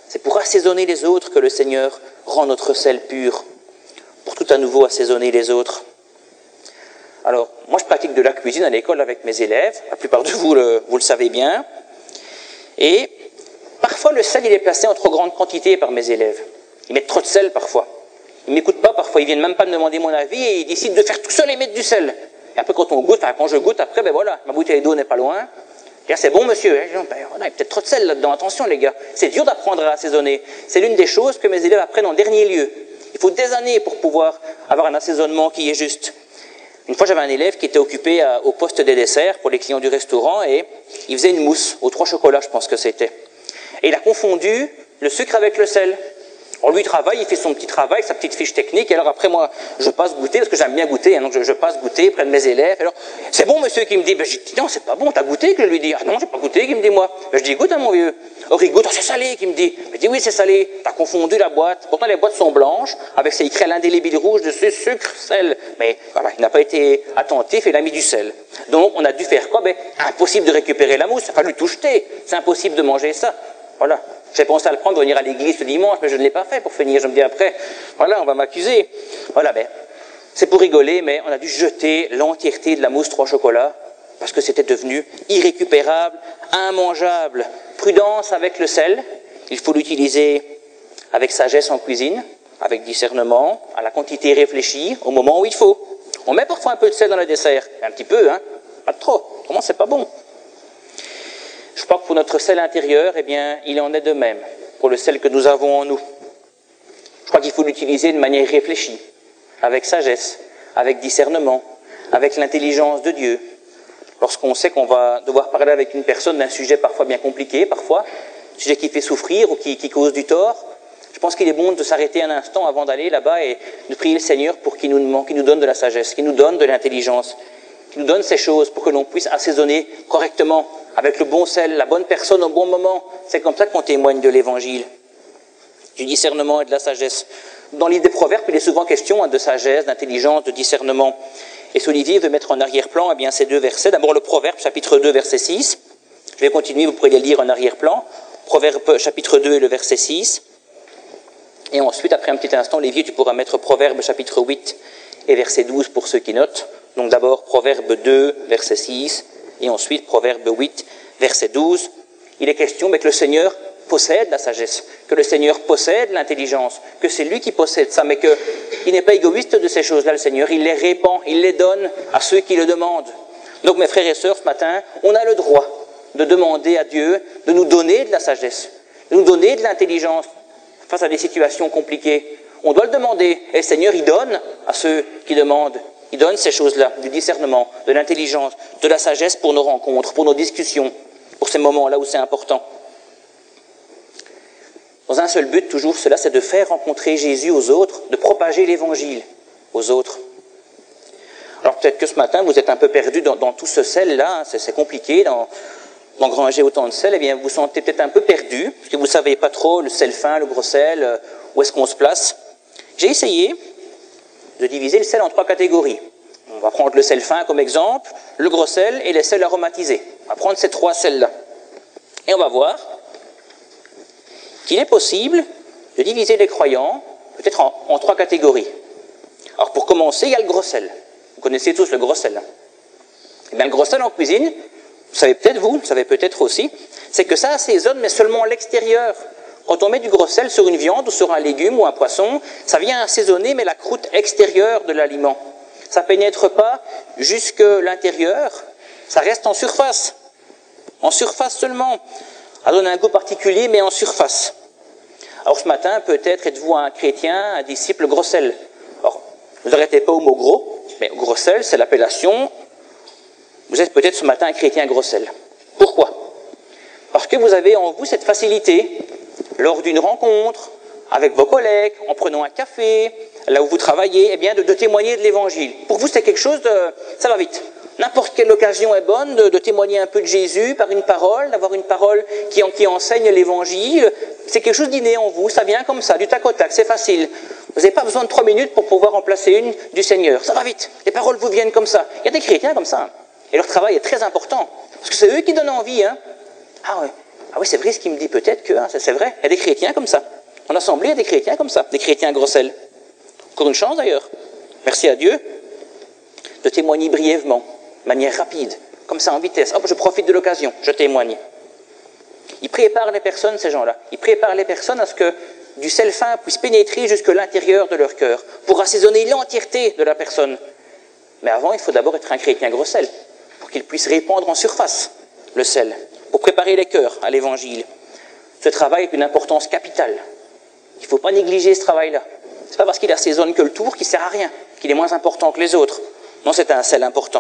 C'est pour assaisonner les autres que le Seigneur rend notre sel pur, pour tout à nouveau assaisonner les autres. Alors, moi je pratique de la cuisine à l'école avec mes élèves, la plupart de vous le, vous le savez bien, et parfois le sel il est placé en trop grande quantité par mes élèves. Ils mettent trop de sel parfois. Ils ne m'écoutent pas parfois, ils viennent même pas me demander mon avis et ils décident de faire tout seul et mettre du sel. Et après quand on goûte, enfin, quand je goûte après, ben voilà, ma bouteille d'eau n'est pas loin. C'est bon monsieur, hein? Ben, voilà, il y a peut-être trop de sel là-dedans, attention les gars. C'est dur d'apprendre à assaisonner. C'est l'une des choses que mes élèves apprennent en dernier lieu. Il faut des années pour pouvoir avoir un assaisonnement qui est juste. Une fois j'avais un élève qui était occupé à, au poste des desserts pour les clients du restaurant et il faisait une mousse aux trois chocolats, je pense que c'était. Et il a confondu le sucre avec le sel. Alors lui il travaille, il fait son petit travail, sa petite fiche technique, et alors après moi je passe goûter, parce que j'aime bien goûter, hein, donc je, je passe goûter près de mes élèves, alors c'est bon monsieur qui me dit, ben je dis non c'est pas bon, t'as goûté, que je lui dis, ah non j'ai pas goûté, qui me dit moi, ben je dis goûte hein, mon vieux, alors il goûte, oh, c'est salé, qui me dit, je dis oui c'est salé, t'as confondu la boîte, pourtant les boîtes sont blanches, avec c'est écrit à l'indélébile rouge dessus, sucre, sel, mais voilà, il n'a pas été attentif, il a mis du sel. Donc on a dû faire quoi? Ben impossible de récupérer la mousse, il a fallu tout jeter, c'est impossible de manger ça, voilà. J'ai pensé à le prendre, venir à l'église ce dimanche, mais je ne l'ai pas fait pour finir. Je me dis après, voilà, on va m'accuser. Voilà, ben, c'est pour rigoler, mais on a dû jeter l'entièreté de la mousse trois chocolats parce que c'était devenu irrécupérable, immangeable. Prudence avec le sel, il faut l'utiliser avec sagesse en cuisine, avec discernement, à la quantité réfléchie, au moment où il faut. On met parfois un peu de sel dans le dessert, un petit peu, hein, pas trop, comment c'est pas bon. Je crois que pour notre sel intérieur, eh bien, il en est de même, pour le sel que nous avons en nous. Je crois qu'il faut l'utiliser de manière réfléchie, avec sagesse, avec discernement, avec l'intelligence de Dieu. Lorsqu'on sait qu'on va devoir parler avec une personne d'un sujet parfois bien compliqué, parfois, un sujet qui fait souffrir ou qui, qui cause du tort, je pense qu'il est bon de s'arrêter un instant avant d'aller là-bas et de prier le Seigneur pour qu'il nous, qu'il nous donne de la sagesse, qu'il nous donne de l'intelligence, qu'il nous donne ces choses pour que l'on puisse assaisonner correctement, avec le bon sel, la bonne personne au bon moment. C'est comme ça qu'on témoigne de l'Évangile, du discernement et de la sagesse. Dans l'idée des Proverbes, il est souvent question hein, de sagesse, d'intelligence, de discernement. Et si Olivier veut mettre en arrière-plan eh bien, ces deux versets. D'abord le Proverbe, chapitre deux, verset six. Je vais continuer, vous pourrez les lire en arrière-plan. Proverbe, chapitre deux et le verset six. Et ensuite, après un petit instant, Olivier, tu pourras mettre Proverbe, chapitre huit et verset douze pour ceux qui notent. Donc d'abord, Proverbe deux, verset six. Et ensuite, Proverbe huit, verset douze, il est question mais que le Seigneur possède la sagesse, que le Seigneur possède l'intelligence, que c'est lui qui possède ça, mais qu'il n'est pas égoïste de ces choses-là, le Seigneur, il les répand, il les donne à ceux qui le demandent. Donc mes frères et sœurs, ce matin, on a le droit de demander à Dieu de nous donner de la sagesse, de nous donner de l'intelligence face à des situations compliquées. On doit le demander, et le Seigneur, il donne à ceux qui demandent. Il donne ces choses-là, du discernement, de l'intelligence, de la sagesse pour nos rencontres, pour nos discussions, pour ces moments-là où c'est important. Dans un seul but, toujours, cela, c'est de faire rencontrer Jésus aux autres, de propager l'Évangile aux autres. Alors peut-être que ce matin, vous êtes un peu perdu dans, dans tout ce sel-là, hein, c'est, c'est compliqué dans, d'engranger autant de sel, eh bien vous vous sentez peut-être un peu perdu, parce que vous ne savez pas trop le sel fin, le gros sel, euh, où est-ce qu'on se place. J'ai essayé de diviser le sel en trois catégories. On va prendre le sel fin comme exemple, le gros sel et les sels aromatisés. On va prendre ces trois sels-là. Et on va voir qu'il est possible de diviser les croyants peut-être en, en trois catégories. Alors pour commencer, il y a le gros sel. Vous connaissez tous le gros sel. Et bien le gros sel en cuisine, vous savez peut-être vous, vous savez peut-être aussi, c'est que ça assaisonne mais seulement à l'extérieur. Quand on met du gros sel sur une viande ou sur un légume ou un poisson, ça vient assaisonner mais la croûte extérieure de l'aliment. Ça ne pénètre pas jusque l'intérieur, ça reste en surface. En surface seulement. Ça donne un goût particulier mais en surface. Alors ce matin, peut-être êtes-vous un chrétien, un disciple gros sel. Alors, ne vous arrêtez pas au mot gros, mais gros sel, c'est l'appellation. Vous êtes peut-être ce matin un chrétien gros sel. Pourquoi ? Parce que vous avez en vous cette facilité, lors d'une rencontre, avec vos collègues, en prenant un café, là où vous travaillez, eh bien, de, de témoigner de l'Évangile. Pour vous, c'est quelque chose de... ça va vite. N'importe quelle occasion est bonne de, de témoigner un peu de Jésus par une parole, d'avoir une parole qui, en, qui enseigne l'Évangile. C'est quelque chose d'inné en vous, ça vient comme ça, du tac au tac, c'est facile. Vous n'avez pas besoin de trois minutes pour pouvoir en placer une du Seigneur. Ça va vite, les paroles vous viennent comme ça. Il y a des chrétiens comme ça. Et leur travail est très important. Parce que c'est eux qui donnent envie, hein. Ah ouais. Ah oui, c'est vrai ce qu'il me dit, peut-être que, hein, c'est vrai, il y a des chrétiens comme ça. En assemblée, il y a des chrétiens comme ça, des chrétiens gros sel. Encore une chance d'ailleurs. Merci à Dieu de témoigner brièvement, de manière rapide, comme ça en vitesse. Hop, je profite de l'occasion, je témoigne. Ils préparent les personnes, ces gens-là. Ils préparent les personnes à ce que du sel fin puisse pénétrer jusque l'intérieur de leur cœur, pour assaisonner l'entièreté de la personne. Mais avant, il faut d'abord être un chrétien gros sel, pour qu'il puisse répandre en surface le sel, pour préparer les cœurs à l'évangile. Ce travail est une importance capitale. Il ne faut pas négliger ce travail-là. Ce n'est pas parce qu'il assaisonne que le tour qu'il ne sert à rien, qu'il est moins important que les autres. Non, c'est un sel important.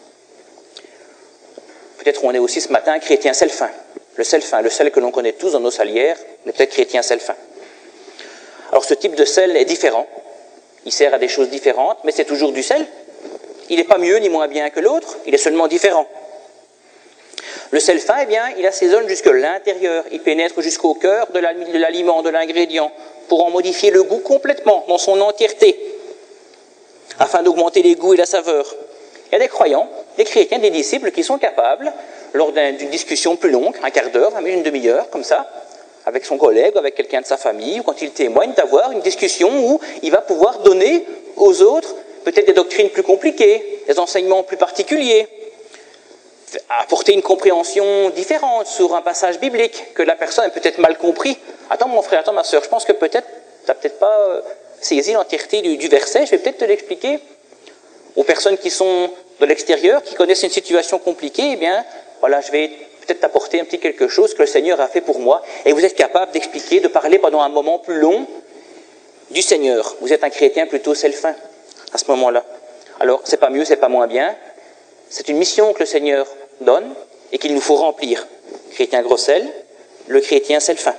Peut-être on est aussi ce matin un chrétien sel fin. Le sel fin, le sel que l'on connaît tous dans nos salières, on est peut-être chrétien sel fin. Alors ce type de sel est différent. Il sert à des choses différentes, mais c'est toujours du sel. Il n'est pas mieux ni moins bien que l'autre, il est seulement différent. Le sel fin, eh bien, il assaisonne jusque l'intérieur, il pénètre jusqu'au cœur de l'aliment, de l'ingrédient, pour en modifier le goût complètement, dans son entièreté, afin d'augmenter les goûts et la saveur. Il y a des croyants, des chrétiens, des disciples qui sont capables, lors d'une discussion plus longue, un quart d'heure, une demi-heure, comme ça, avec son collègue, avec quelqu'un de sa famille, ou quand il témoigne, d'avoir une discussion où il va pouvoir donner aux autres peut-être des doctrines plus compliquées, des enseignements plus particuliers, apporter une compréhension différente sur un passage biblique que la personne a peut-être mal compris. Attends mon frère, attends ma sœur, je pense que peut-être tu n'as peut-être pas saisi l'entièreté du, du verset, je vais peut-être te l'expliquer. Aux personnes qui sont de l'extérieur, qui connaissent une situation compliquée, eh bien, voilà, je vais peut-être t'apporter un petit quelque chose que le Seigneur a fait pour moi, et vous êtes capable d'expliquer, de parler pendant un moment plus long du Seigneur. Vous êtes un chrétien plutôt sel-fin à ce moment-là. Alors, c'est pas mieux, c'est pas moins bien. C'est une mission que le Seigneur donne et qu'il nous faut remplir. Chrétien gros sel, le chrétien sel-fin.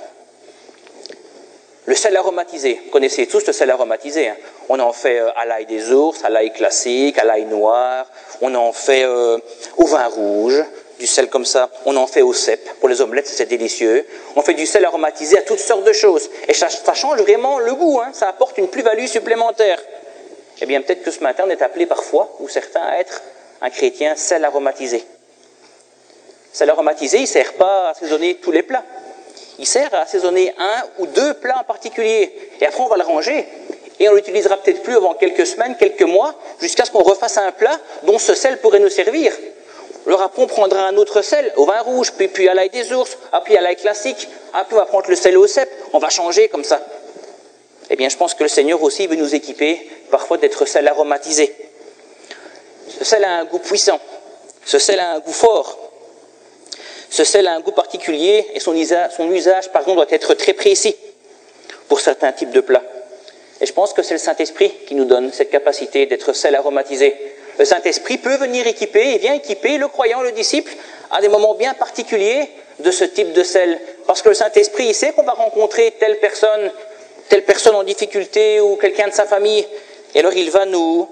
Le sel aromatisé, vous connaissez tous le sel aromatisé. Hein. On en fait euh, à l'ail des ours, à l'ail classique, à l'ail noir. On en fait euh, au vin rouge, du sel comme ça. On en fait au cèpe. Pour les omelettes, c'est délicieux. On fait du sel aromatisé à toutes sortes de choses. Et ça, ça change vraiment le goût. Hein. Ça apporte une plus-value supplémentaire. Eh bien, peut-être que ce matin, on est appelé parfois, ou certains, à être un chrétien sel aromatisé. Sel aromatisé, il ne sert pas à assaisonner tous les plats. Il sert à assaisonner un ou deux plats en particulier. Et après, on va le ranger. Et on l'utilisera peut-être plus avant quelques semaines, quelques mois, jusqu'à ce qu'on refasse un plat dont ce sel pourrait nous servir. Alors après, on prendra un autre sel, au vin rouge, puis, puis à l'ail des ours, puis à l'ail classique, puis on va prendre le sel au cèpe. On va changer comme ça. Eh bien, je pense que le Seigneur aussi veut nous équiper, parfois, d'être sel aromatisé. Ce sel a un goût puissant. Ce sel a un goût fort. Ce sel a un goût particulier et son usage, son usage pardon, doit être très précis pour certains types de plats. Et je pense que c'est le Saint-Esprit qui nous donne cette capacité d'être sel aromatisé. Le Saint-Esprit peut venir équiper et vient équiper le croyant, le disciple, à des moments bien particuliers de ce type de sel. Parce que le Saint-Esprit, il sait qu'on va rencontrer telle personne, telle personne en difficulté ou quelqu'un de sa famille. Et alors il va nous,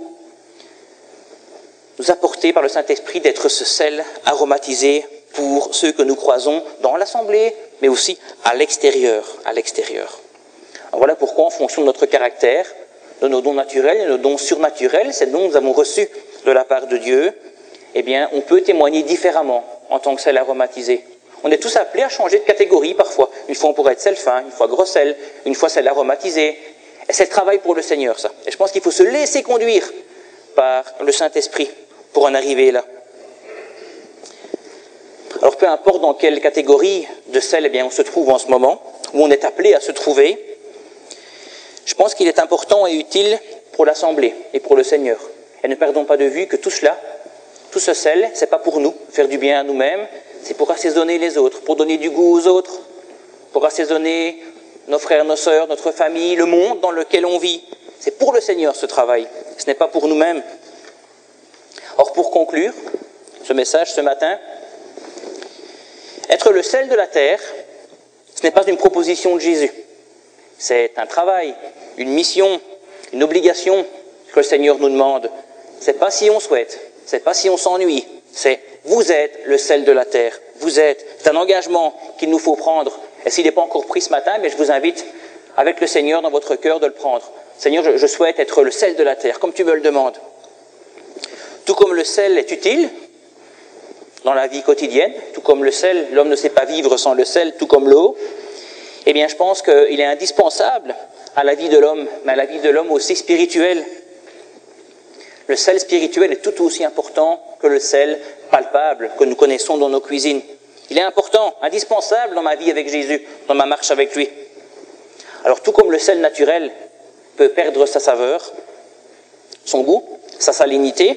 nous apporter par le Saint-Esprit d'être ce sel aromatisé pour ceux que nous croisons dans l'assemblée, mais aussi à l'extérieur, à l'extérieur. Alors voilà pourquoi, en fonction de notre caractère, de nos dons naturels et de nos dons surnaturels, ces dons que nous avons reçus de la part de Dieu, eh bien, on peut témoigner différemment en tant que sel aromatisé. On est tous appelés à changer de catégorie parfois. Une fois on pourrait être sel fin, une fois gros sel, une fois sel aromatisé. Et c'est le travail pour le Seigneur, ça. Et je pense qu'il faut se laisser conduire par le Saint-Esprit pour en arriver là. Alors peu importe dans quelle catégorie de sel eh bien, on se trouve en ce moment, où on est appelé à se trouver, je pense qu'il est important et utile pour l'Assemblée et pour le Seigneur. Et ne perdons pas de vue que tout cela, tout ce sel, c'est pas pour nous, faire du bien à nous-mêmes, c'est pour assaisonner les autres, pour donner du goût aux autres, pour assaisonner nos frères, nos sœurs, notre famille, le monde dans lequel on vit. C'est pour le Seigneur ce travail, ce n'est pas pour nous-mêmes. Or pour conclure ce message ce matin, être le sel de la terre, ce n'est pas une proposition de Jésus. C'est un travail, une mission, une obligation que le Seigneur nous demande. C'est pas si on souhaite, c'est pas si on s'ennuie, c'est vous êtes le sel de la terre, vous êtes. C'est un engagement qu'il nous faut prendre. Et s'il n'est pas encore pris ce matin, mais je vous invite, avec le Seigneur dans votre cœur, de le prendre. Seigneur, je, je souhaite être le sel de la terre, comme tu me le demandes. Tout comme le sel est utile, dans la vie quotidienne, tout comme le sel, l'homme ne sait pas vivre sans le sel, tout comme l'eau, eh bien je pense qu'il est indispensable à la vie de l'homme, mais à la vie de l'homme aussi spirituelle. Le sel spirituel est tout aussi important que le sel palpable que nous connaissons dans nos cuisines. Il est important, indispensable dans ma vie avec Jésus, dans ma marche avec lui. Alors tout comme le sel naturel peut perdre sa saveur, son goût, sa salinité,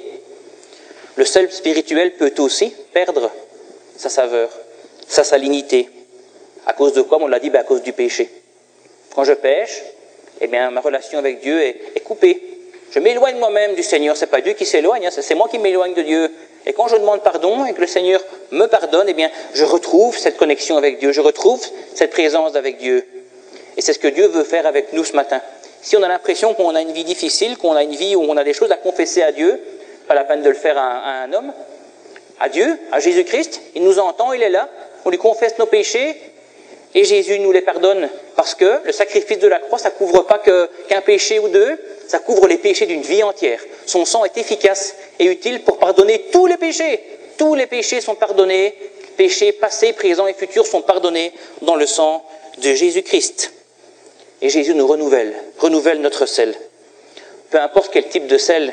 le sel spirituel peut aussi perdre sa saveur, sa salinité. À cause de quoi? On l'a dit, ben à cause du péché. Quand je pêche, eh bien ma relation avec Dieu est, est coupée. Je m'éloigne moi-même du Seigneur. C'est pas Dieu qui s'éloigne, hein, c'est moi qui m'éloigne de Dieu. Et quand je demande pardon et que le Seigneur me pardonne, eh bien je retrouve cette connexion avec Dieu, je retrouve cette présence avec Dieu. Et c'est ce que Dieu veut faire avec nous ce matin. Si on a l'impression qu'on a une vie difficile, qu'on a une vie où on a des choses à confesser à Dieu, pas la peine de le faire à, à un homme, à Dieu, à Jésus-Christ, il nous entend, il est là, on lui confesse nos péchés, et Jésus nous les pardonne, parce que le sacrifice de la croix, ça couvre pas que, qu'un péché ou deux, ça couvre les péchés d'une vie entière. Son sang est efficace et utile pour pardonner tous les péchés. Tous les péchés sont pardonnés, péchés passés, présents et futurs sont pardonnés dans le sang de Jésus-Christ. Et Jésus nous renouvelle, renouvelle notre sel. Peu importe quel type de sel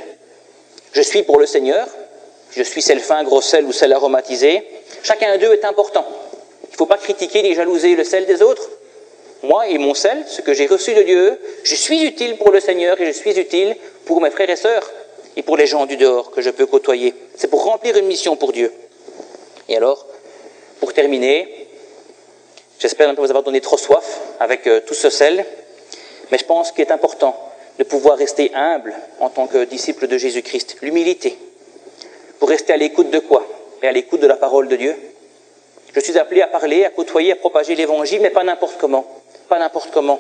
je suis pour le Seigneur, je suis sel fin, gros sel ou sel aromatisé, chacun d'eux est important. Il ne faut pas critiquer ni jalouser le sel des autres. Moi et mon sel, ce que j'ai reçu de Dieu, je suis utile pour le Seigneur et je suis utile pour mes frères et sœurs et pour les gens du dehors que je peux côtoyer. C'est pour remplir une mission pour Dieu. Et alors, pour terminer, j'espère ne pas vous avoir donné trop soif avec euh, tout ce sel, mais je pense qu'il est important de pouvoir rester humble en tant que disciple de Jésus-Christ. L'humilité. Pour rester à l'écoute de quoi? Et à l'écoute de la parole de Dieu. Je suis appelé à parler, à côtoyer, à propager l'évangile, mais pas n'importe comment. Pas n'importe comment.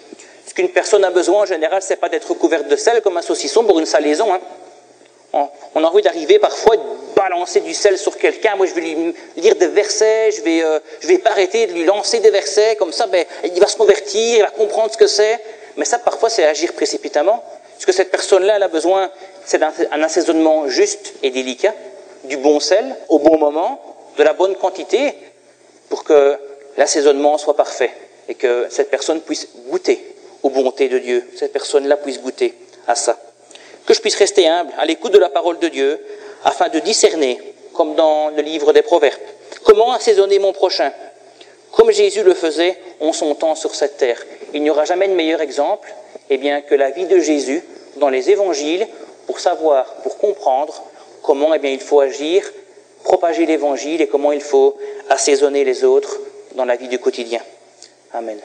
Ce qu'une personne a besoin, en général, c'est pas d'être couverte de sel comme un saucisson pour une salaison. Hein. On, on a envie d'arriver parfois, de balancer du sel sur quelqu'un. Moi, je vais lui lire des versets, je vais, euh, je vais pas arrêter de lui lancer des versets, comme ça, ben, il va se convertir, il va comprendre ce que c'est. Mais ça, parfois, c'est agir précipitamment. Ce que cette personne-là, elle a besoin, c'est d'un un assaisonnement juste et délicat, du bon sel, au bon moment, de la bonne quantité, pour que l'assaisonnement soit parfait et que cette personne puisse goûter aux bontés de Dieu, cette personne-là puisse goûter à ça. Que je puisse rester humble, à l'écoute de la parole de Dieu, afin de discerner, comme dans le livre des Proverbes, comment assaisonner mon prochain, comme Jésus le faisait en son temps sur cette terre. Il n'y aura jamais de meilleur exemple eh bien, que la vie de Jésus dans les évangiles pour savoir, pour comprendre comment eh bien, il faut agir, propager l'évangile et comment il faut assaisonner les autres dans la vie du quotidien. Amen.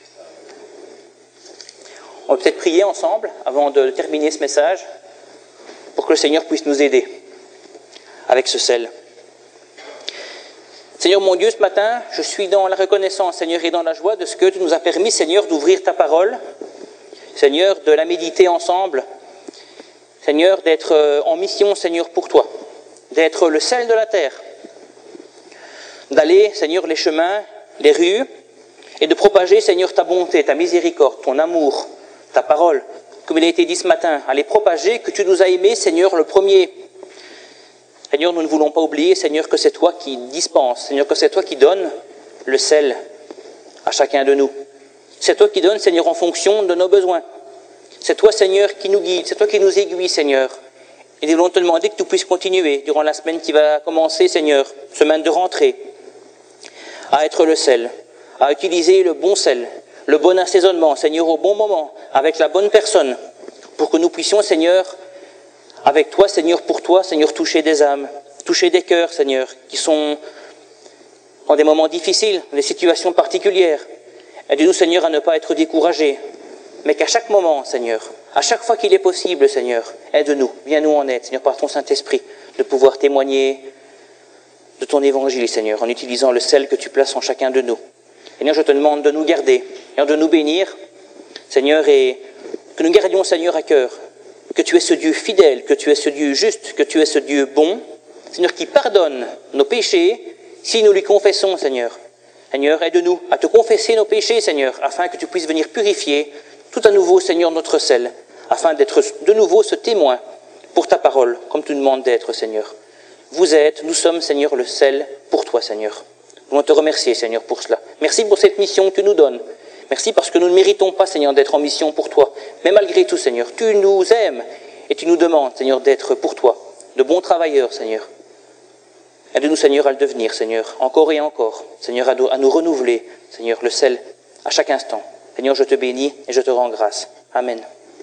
On va peut-être prier ensemble avant de terminer ce message pour que le Seigneur puisse nous aider avec ce sel. Seigneur mon Dieu, ce matin, je suis dans la reconnaissance, Seigneur, et dans la joie de ce que tu nous as permis, Seigneur, d'ouvrir ta parole, Seigneur, de la méditer ensemble, Seigneur, d'être en mission, Seigneur, pour toi, d'être le sel de la terre, d'aller, Seigneur, les chemins, les rues, et de propager, Seigneur, ta bonté, ta miséricorde, ton amour, ta parole, comme il a été dit ce matin, à les propager, que tu nous as aimés, Seigneur, le premier. Seigneur, nous ne voulons pas oublier, Seigneur, que c'est toi qui dispenses, Seigneur, que c'est toi qui donnes le sel à chacun de nous. C'est toi qui donnes, Seigneur, en fonction de nos besoins. C'est toi, Seigneur, qui nous guide, c'est toi qui nous aiguille, Seigneur. Et nous voulons te demander que tu puisses continuer durant la semaine qui va commencer, Seigneur, semaine de rentrée, à être le sel, à utiliser le bon sel, le bon assaisonnement, Seigneur, au bon moment, avec la bonne personne, pour que nous puissions, Seigneur, avec toi, Seigneur, pour toi, Seigneur, toucher des âmes, toucher des cœurs, Seigneur, qui sont en des moments difficiles, des situations particulières. Aide-nous, Seigneur, à ne pas être découragés, mais qu'à chaque moment, Seigneur, à chaque fois qu'il est possible, Seigneur, aide-nous, viens-nous en aide, Seigneur, par ton Saint-Esprit, de pouvoir témoigner de ton évangile, Seigneur, en utilisant le sel que tu places en chacun de nous. Seigneur, je te demande de nous garder, de nous bénir, Seigneur, et que nous gardions, Seigneur, à cœur que tu es ce Dieu fidèle, que tu es ce Dieu juste, que tu es ce Dieu bon, Seigneur, qui pardonne nos péchés si nous lui confessons, Seigneur. Seigneur, aide-nous à te confesser nos péchés, Seigneur, afin que tu puisses venir purifier tout à nouveau, Seigneur, notre sel, afin d'être de nouveau ce témoin pour ta parole, comme tu demandes d'être, Seigneur. Vous êtes, nous sommes, Seigneur, le sel pour toi, Seigneur. Nous voulons te remercier, Seigneur, pour cela. Merci pour cette mission que tu nous donnes. Merci parce que nous ne méritons pas, Seigneur, d'être en mission pour toi. Mais malgré tout, Seigneur, tu nous aimes et tu nous demandes, Seigneur, d'être pour toi, de bons travailleurs, Seigneur. Aide-nous, Seigneur, à le devenir, Seigneur, encore et encore. Seigneur, à nous, à nous renouveler, Seigneur, le sel à chaque instant. Seigneur, je te bénis et je te rends grâce. Amen.